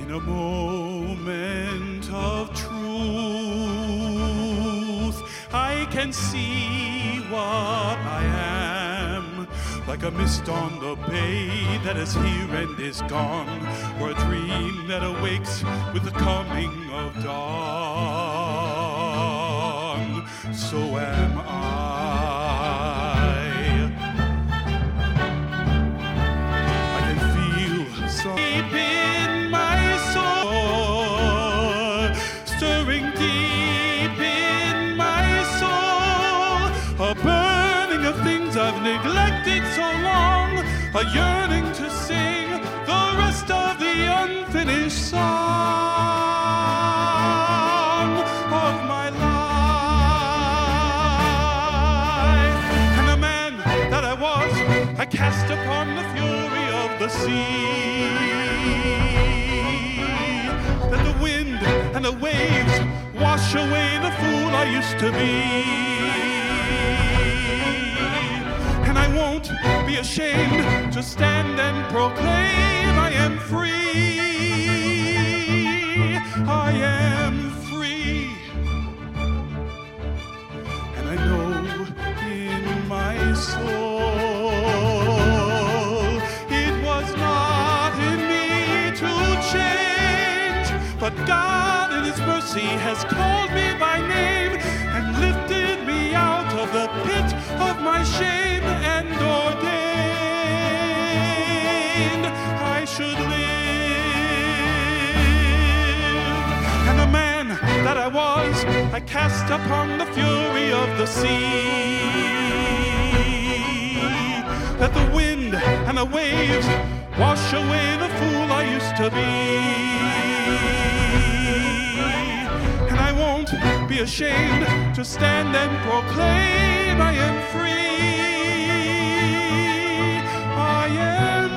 In a moment of truth, I can see what I am, like a mist on the bay that is here and is gone, or a dream that awakes with the coming of dawn. So am I can feel some deep in my soul, stirring deep in my soul, a burning of things I've neglected so long, a yearning to sing the rest of the unfinished song of my life. And the man that I was, I cast upon the fury of the sea. Let the wind and the waves wash away the fool I used to be. And I won't be ashamed to stand and proclaim I am free. I am free. And I know in my soul it was not in me to change, but God in His mercy has called me by name and lifted me out of the pit of my shame and ordained I should live. And the man that I was, I cast upon the fury of the sea. Let the wind and the waves wash away the fool I used to be. And I won't be ashamed to stand and proclaim I am free. I am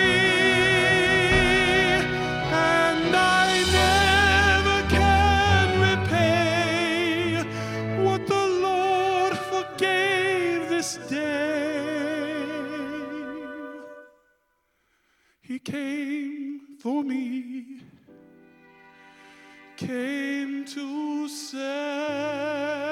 free, and I never can repay what the Lord forgave this day. He came for me, came to set